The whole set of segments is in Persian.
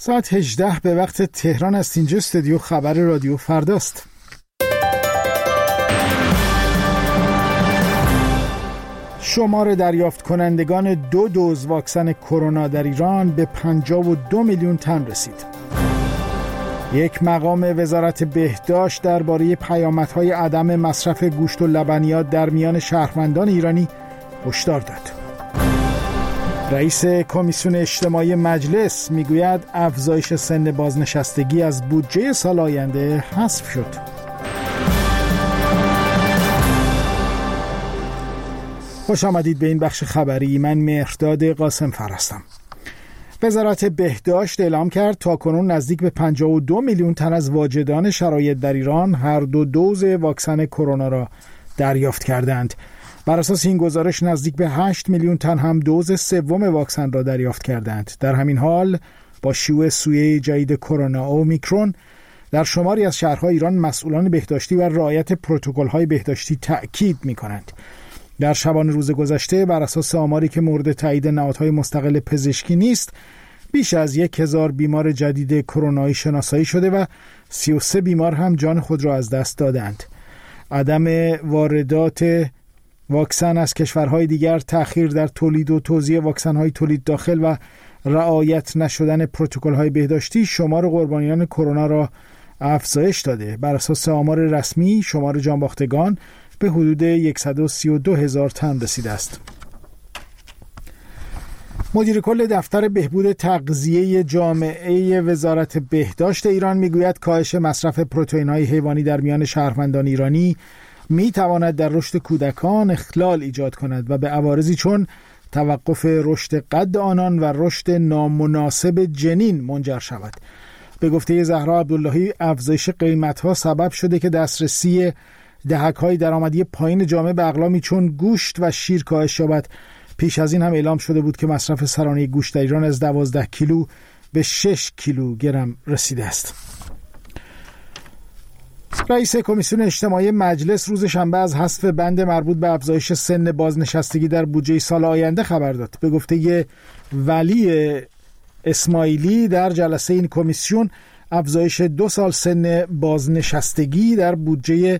ساعت 18 به وقت تهران است. اینجا استودیو خبر رادیو فرداست. شمار دریافت کنندگان 2 دوز واکسن کرونا در ایران به 52 میلیون تن رسید. یک مقام وزارت بهداشت درباره پیامدهای عدم مصرف گوشت و لبنیات در میان شهروندان ایرانی هشدار داد. رئیس کمیسیون اجتماعی مجلس میگوید افزایش سن بازنشستگی از بودجه سال آینده حذف شد. خوش آمدید به این بخش خبری. من مهرداد قاسم فر هستم. وزارت بهداشت اعلام کرد تاکنون نزدیک به 52 میلیون تن از واجدان شرایط در ایران هر 2 دوز واکسن کرونا را دریافت کردند. بر اساس این گزارش نزدیک به 8 میلیون تن هم دوز سوم واکسن را دریافت کردند. در همین حال با شیوع سویه جدید کرونا اومیکرون در شماری از شهرهای ایران مسئولان بهداشتی و رعایت پروتکل‌های بهداشتی تأکید می‌کنند. در شبانه روز گذشته بر اساس آماری که مورد تایید نهادهای مستقل پزشکی نیست، بیش از 1000 بیمار جدید کرونایی شناسایی شده و 33 بیمار هم جان خود را از دست دادند. عدم واردات واکسن از کشورهای دیگر، تأخیر در تولید و توزیع واکسن‌های تولید داخل و رعایت نشدن پروتکل‌های بهداشتی شمار قربانیان کرونا را افزایش داده. بر اساس آمار رسمی شمار جانباختگان به حدود 132,000 تن رسیده است. مدیر کل دفتر بهبود تغذیه جامعه وزارت بهداشت ایران میگوید کاهش مصرف پروتئین‌های حیوانی در میان شهروندان ایرانی میتواند در رشد کودکان اخلال ایجاد کند و به عوارضی چون توقف رشد قد آنان و رشد نامناسب جنین منجر شود. به گفته زهرا عبداللهی افزایش قیمت‌ها سبب شده که دسترسی دهک‌های درآمدی پایین جامعه به اقلامی چون گوشت و شیر کاهش یابد. پیش از این هم اعلام شده بود که مصرف سرانه گوشت در ایران از 12 کیلو به 6 کیلوگرم رسیده است. رئیس کمیسیون اجتماعی مجلس روز شنبه از حذف بند مربوط به افزایش سن بازنشستگی در بودجه سال آینده خبر داد. به گفته ولی اسماعیلی در جلسه این کمیسیون افزایش 2 سال سن بازنشستگی در بودجه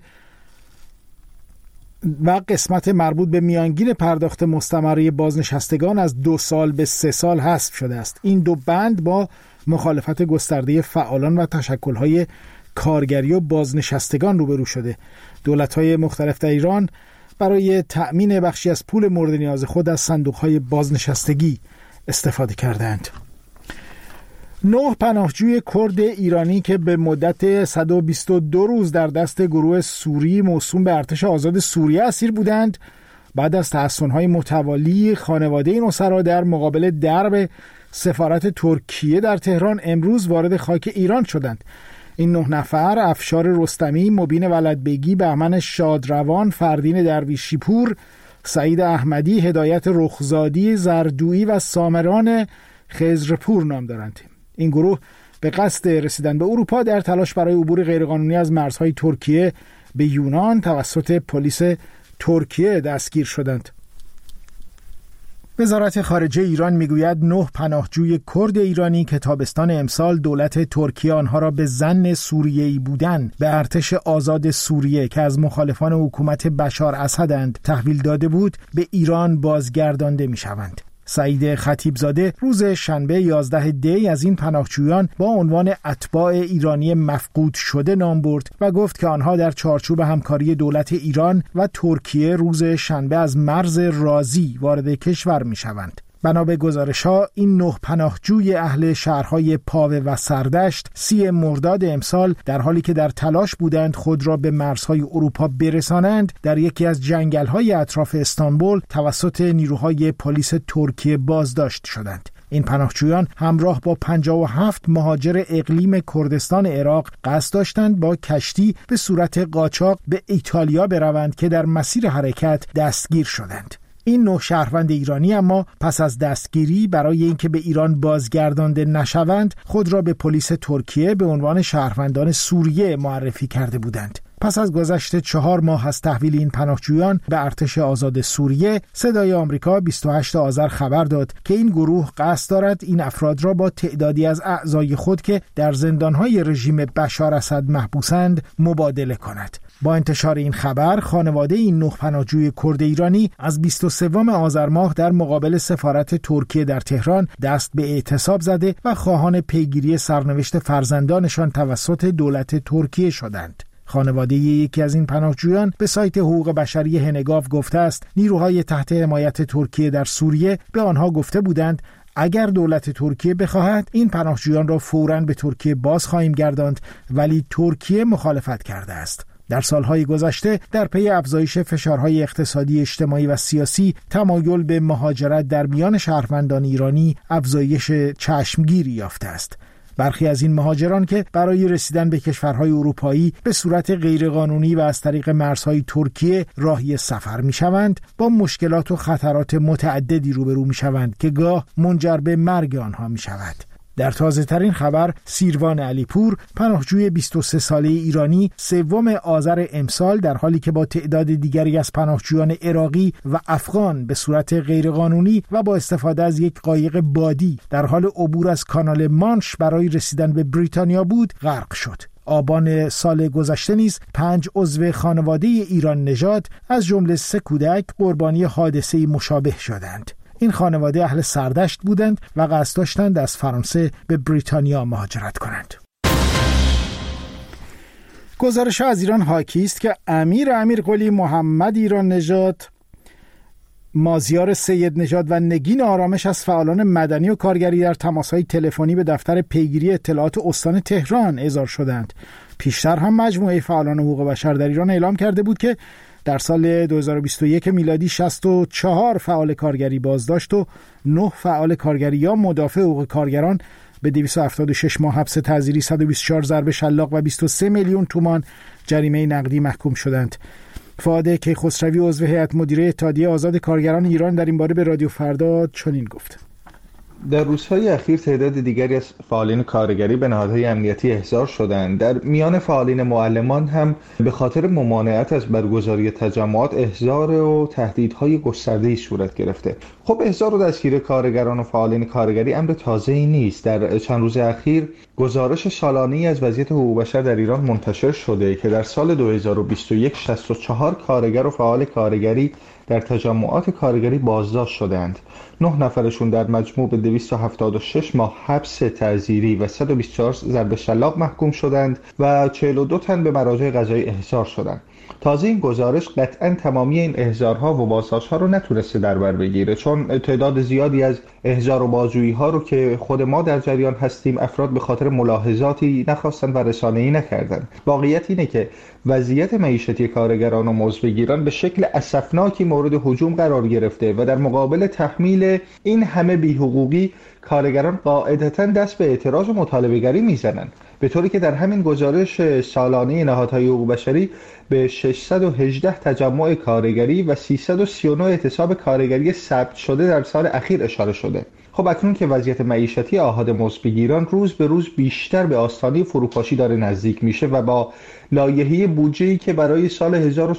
و قسمت مربوط به میانگین پرداخت مستمره بازنشستگان از 2 سال به 3 سال حذف شده است. این 2 بند با مخالفت گسترده فعالان و تشکل‌های کارگری و بازنشستگان روبرو شده. دولت‌های مختلف در ایران برای تأمین بخشی از پول مورد نیاز خود از صندوق‌های بازنشستگی استفاده کردند. 9 پناهجوی کرد ایرانی که به مدت 122 روز در دست گروه سوری موسوم به ارتش آزاد سوریه اسیر بودند، بعد از تحصن‌های متوالی خانواده این اسرا در مقابل درب سفارت ترکیه در تهران امروز وارد خاک ایران شدند. این 9 نفر افشار رستمی، مبین ولدبگی، بهمن شادروان، فردین درویشی پور، سعید احمدی، هدایت رخزادی، زردویی و سامران خضرپور نام دارند. این گروه به قصد رسیدن به اروپا در تلاش برای عبور غیرقانونی از مرزهای ترکیه به یونان توسط پلیس ترکیه دستگیر شدند. وزارت خارجه ایران میگوید 9 پناهجوی کرد ایرانی که تابستان امسال دولت ترکیه آنها را به ظن سوریه‌ای بودن به ارتش آزاد سوریه که از مخالفان حکومت بشار اسدند تحویل داده بود به ایران بازگردانده میشوند. سعید خطیبزاده روز شنبه 11 دی از این پناهجویان با عنوان اتباع ایرانی مفقود شده نام برد و گفت که آنها در چارچوب همکاری دولت ایران و ترکیه روز شنبه از مرز رازی وارد کشور می شوند. بنا به گزارش‌ها این 9 پناهجوی اهل شهرهای پاوه و سردشت 30 مرداد امسال در حالی که در تلاش بودند خود را به مرزهای اروپا برسانند در یکی از جنگل‌های اطراف استانبول توسط نیروهای پلیس ترکیه بازداشت شدند. این پناهجویان همراه با 57 مهاجر اقلیم کردستان عراق قصد داشتند با کشتی به صورت قاچاق به ایتالیا بروند که در مسیر حرکت دستگیر شدند. این 9 شهروند ایرانی اما پس از دستگیری برای اینکه به ایران بازگردانده نشوند خود را به پلیس ترکیه به عنوان شهروندان سوریه معرفی کرده بودند. پس از گذشت 4 ماه از تحویل این پناهجویان به ارتش آزاد سوریه، صدای آمریکا 28 آذر خبر داد که این گروه قصد دارد این افراد را با تعدادی از اعضای خود که در زندانهای رژیم بشار اسد محبوسند مبادله کند. با انتشار این خبر، خانواده این 9 پناهجوی کرد ایرانی از 23 آذر ماه در مقابل سفارت ترکیه در تهران دست به اعتصاب زده و خواهان پیگیری سرنوشت فرزندانشان توسط دولت ترکیه شدند. خانواده یکی از این پناهجویان به سایت حقوق بشری هنگاو گفته است نیروهای تحت حمایت ترکیه در سوریه به آنها گفته بودند اگر دولت ترکیه بخواهد این پناهجویان را فوراً به ترکیه باز خواهیم گرداند، ولی ترکیه مخالفت کرده است. در سالهای گذشته در پی افزایش فشارهای اقتصادی، اجتماعی و سیاسی، تمایل به مهاجرت در میان شهروندان ایرانی افزایش چشمگیری یافته است. برخی از این مهاجران که برای رسیدن به کشورهای اروپایی به صورت غیرقانونی و از طریق مرزهای ترکیه راهی سفر می‌شوند، با مشکلات و خطرات متعددی روبرو می‌شوند که گاه منجر به مرگ آنها می‌شود. در تازه‌ترین خبر، سیروان علیپور، پناهجوی 23 ساله ایرانی، 3 آذر امسال در حالی که با تعداد دیگری از پناهجویان عراقی و افغان به صورت غیرقانونی و با استفاده از یک قایق بادی در حال عبور از کانال مانش برای رسیدن به بریتانیا بود، غرق شد. آبان سال گذشته نیز 5 عضو خانواده ایران نژاد از جمله 3 کودک قربانی حادثه مشابه شدند. این خانواده اهل سردشت بودند و قصد داشتند از فرانسه به بریتانیا مهاجرت کنند. گزارش از ایران حاکی است که امیر محمد ایران نژاد، مازیار سید نژاد و نگین آرامش از فعالان مدنی و کارگری در تماس‌های تلفنی به دفتر پیگیری اطلاعات استان تهران احضار شدند. پیشتر هم مجموعه فعالان حقوق بشر در ایران اعلام کرده بود که در سال 2021 میلادی 64 فعال کارگری بازداشت و 9 فعال کارگری یا مدافع حقوق کارگران به 276 ماه حبس تعزیری، 124 ضرب شلاق و 23 میلیون تومان جریمه نقدی محکوم شدند. فؤاد کیخسروی عضو هیئت مدیره اتحادیه آزاد کارگران ایران در این باره به رادیو فردا چنین گفت: در روزهای اخیر تعداد دیگری از فعالین کارگری به نهادهای امنیتی احضار شدند. در میان فعالین معلمان هم به خاطر ممانعت از برگزاری تجمعات احضار و تهدیدهای گسترده‌ای صورت گرفته. خب احضار و دستگیری کارگران و فعالین کارگری امر تازه‌ای نیست. در چند روز اخیر گزارش سالانه‌ای از وضعیت حقوق بشر در ایران منتشر شده که در سال 2021 64 کارگر و فعال کارگری در تجمعات کارگری بازداشت شدند. 9 نفرشون در مجموع به 276 ماه حبس تعزیری و 124 ضرب شلاق محکوم شدند و 42 تن به مراجع قضایی احضار شدند. تازه این گزارش قطعاً تمامی این احضارها و بازداشت‌ها رو نتونسته در بر بگیره، چون تعداد زیادی از احضار و بازجویی‌ها رو که خود ما در جریان هستیم افراد به خاطر ملاحظاتی نخواستن و رسانه‌ای نکردن. واقعیت اینه که وضعیت معیشتی کارگران و مزدبگیران به شکل اسفناکی مورد هجوم قرار گرفته و در مقابل تحمیل این همه بی‌حقوقی کارگران قاعدتاً دست به اعتراض و مطالبه‌گری میزنن، به طوری که در همین گزارش سالانه نهادهای حقوق بشری به 618 تجمع کارگری و 339 اعتصاب کارگری ثبت شده در سال اخیر اشاره شده. خب اکنون که وضعیت معیشتی آحاد مزدبگیران روز به روز بیشتر به آستانه فروپاشی داره نزدیک میشه و با لایحه بودجه‌ای که برای سال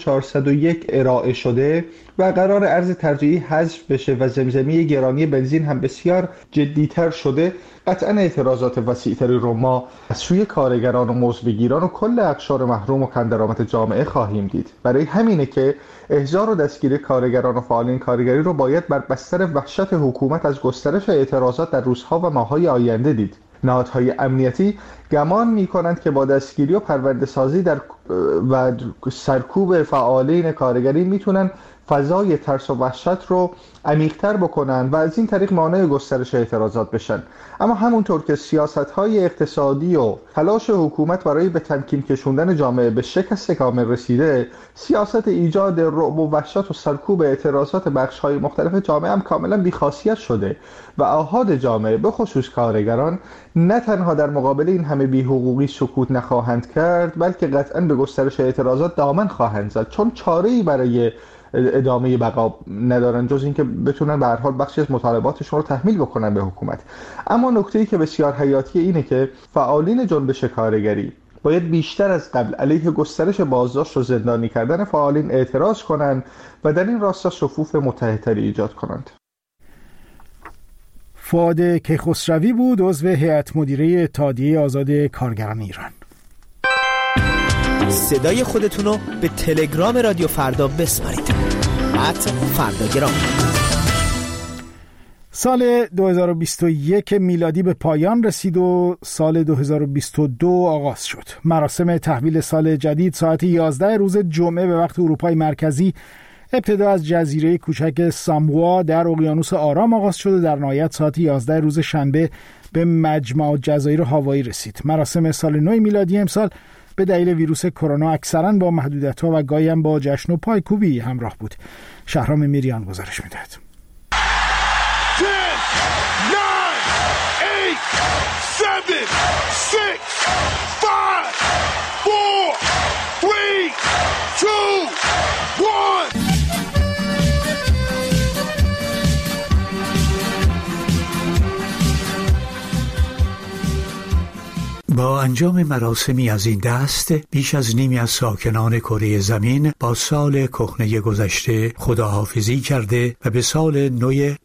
1401 ارائه شده و قرار ارز ترجیحی حذف بشه و زمزمه گرانی بنزین هم بسیار جدیتر شده، قطعا اعتراضات وسیع‌تری رو ما از سوی کارگران و مزدبگیران و کل اقشار محروم و کم‌درآمد جامعه خواهیم دید. برای همینه که احضار و دستگیری کارگران و فعالین کارگری رو باید بر بستر وحشت حکومت از گسترش اعتراضات در روزها و ماه‌های آینده دید. نهادهای امنیتی گمان می‌کنند که با دستگیری و پرونده‌سازی و سرکوب فعالین کارگری میتونن فضای ترس و وحشت رو عمیق‌تر بکنن و از این طریق مانع گسترش اعتراضات بشن. اما همونطور که سیاست‌های اقتصادی و تلاش حکومت برای به تمکین کشوندن جامعه به شکست کامل رسیده، سیاست ایجاد رعب و وحشت و سرکوب اعتراضات بخش‌های مختلف جامعه هم کاملا بی‌خاصیت شده و آحاد جامعه به خصوص کارگران نه تنها در مقابل این همه بی‌حقوقی سکوت نخواهند کرد، بلکه قطعاً به گسترش اعتراضات دامن خواهند زد، چون چاره‌ای برای ادامه بقا ندارن جز اینکه بتونن به هر حال بخشی از مطالباتشون رو تحمیل بکنن به حکومت. اما نکته‌ای که بسیار حیاتی اینه که فعالین جنبش کارگری باید بیشتر از قبل علیه گسترش بازداشت و زندانی کردن فعالین اعتراض کنند و در این راستا صفوف متحدتری ایجاد کنند. فؤاد کیخسروی بود، عضو هیئت مدیره اتحادیه آزاد کارگران ایران. صدای خودتونو به تلگرام رادیو فردا بسپارید. @فرداگرام. سال 2021 میلادی به پایان رسید و سال 2022 آغاز شد. مراسم تحویل سال جدید ساعت 11 روز جمعه به وقت اروپای مرکزی ابتدا از جزیره کوچک ساموا در اقیانوس آرام آغاز شد و در نهایت ساعت 11 روز شنبه به مجمع جزایر هاوایی رسید. مراسم سال نو میلادی امسال به دلیل ویروس کرونا اکثراً با محدودیت‌ها و گاهی هم با جشن و پایکوبی همراه بود. شهرام میریان گزارش می‌دهد. 10, 9, 8, 7, 6, 5, 4, 3, 2, 1. با انجام مراسمی از این دست بیش از نیمی از ساکنان کره زمین با سال کهنه گذشته خداحافظی کرده و به سال نو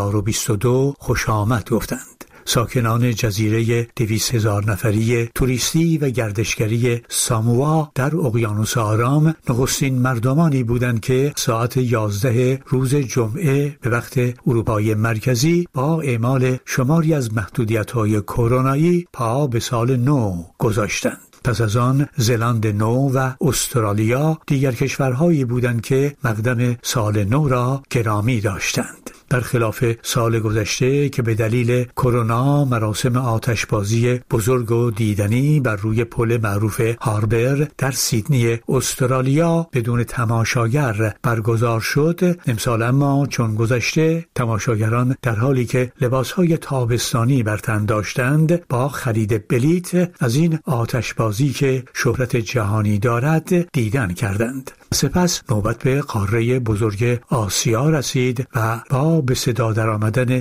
2022 خوش آمد گفتند. ساکنان جزیره 200,000 نفری توریستی و گردشگری ساموا در اقیانوس آرام نخستین مردمانی بودند که ساعت 11 روز جمعه به وقت اروپای مرکزی با اعمال شماری از محدودیت‌های کرونایی پا به سال نو گذاشتند. پس از آن زلاند نو و استرالیا دیگر کشورهایی بودند که مقدم سال نو را گرامی داشتند. برخلاف سال گذشته که به دلیل کرونا مراسم آتشبازی بزرگ و دیدنی بر روی پل معروف هاربر در سیدنی استرالیا بدون تماشاگر برگزار شد، امسال اما چون گذشته تماشاگران در حالی که لباسهای تابستانی بر تن داشتند با خرید بلیت از این آتشبازی که شهرت جهانی دارد دیدن کردند. سپس نوبت به قاره بزرگ آسیا رسید و با به صدا در آمدن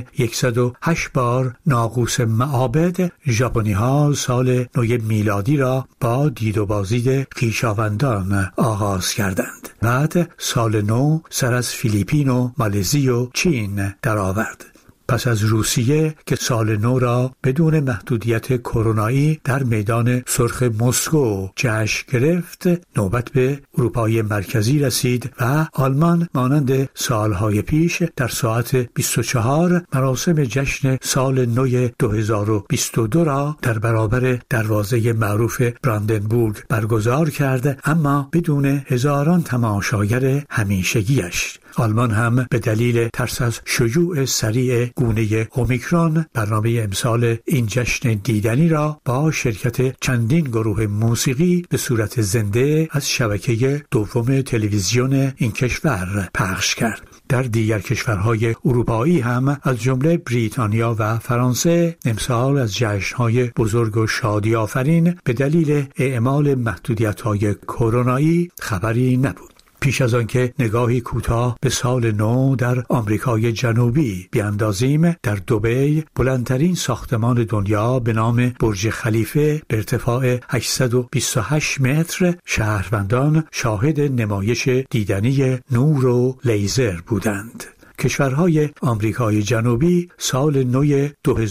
108 بار ناقوس معابد، ژاپنی ها سال نو میلادی را با دید و بازدید خویشاوندان آغاز کردند. بعد سال نو سر از فیلیپین و مالزی و چین درآورد. پس از روسیه که سال نو را بدون محدودیت کرونایی در میدان سرخ مسکو جشن گرفت، نوبت به اروپای مرکزی رسید و آلمان مانند سالهای پیش در ساعت 24 مراسم جشن سال نو 2022 را در برابر دروازه معروف براندنبورگ برگزار کرد، اما بدون هزاران تماشاگر همیشگیش. آلمان هم به دلیل ترس از شیوع سریع گونه اومیکرون برنامه امسال این جشن دیدنی را با شرکت چندین گروه موسیقی به صورت زنده از شبکه دوم تلویزیون این کشور پخش کرد. در دیگر کشورهای اروپایی هم از جمله بریتانیا و فرانسه امسال از جشن‌های بزرگ و شادی آفرین به دلیل اعمال محدودیت‌های کرونایی خبری نبود. پیش از آن که نگاهی کوتاه به سال نو در آمریکای جنوبی بیاندازیم، در دبی بلندترین ساختمان دنیا به نام برج خلیفه به ارتفاع 828 متر شهروندان شاهد نمایش دیدنی نور و لیزر بودند. کشورهای آمریکای جنوبی سال نو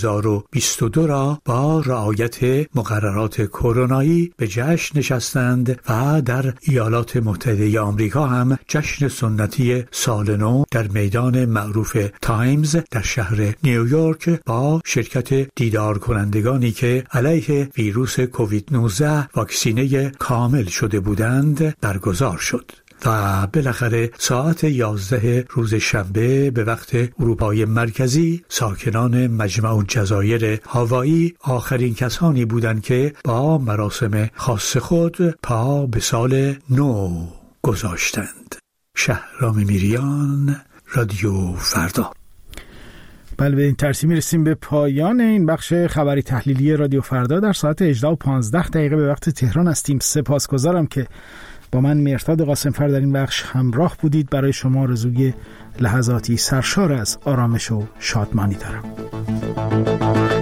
2022 را با رعایت مقررات کرونایی به جشن نشستند و در ایالات متحده آمریکا هم جشن سنتی سال نو در میدان معروف تایمز در شهر نیویورک با شرکت دیدار کنندگانی که علیه ویروس کووید 19 واکسینه کامل شده بودند برگزار شد. و بالاخره ساعت 11 روز شنبه به وقت اروپای مرکزی ساکنان مجمع جزایر هاوایی آخرین کسانی بودند که با مراسم خاص خود پا به سال نو گذاشتند. شهرام میریان، رادیو فردا. بله، به این ترتیب میرسیم به پایان این بخش خبری تحلیلی رادیو فردا. در ساعت 18:15 به وقت تهران هستیم. سپاسگزارم که با من مرداد قاسمفر در این بخش همراه بودید. برای شما آرزوی لحظاتی سرشار از آرامش و شادمانی دارم.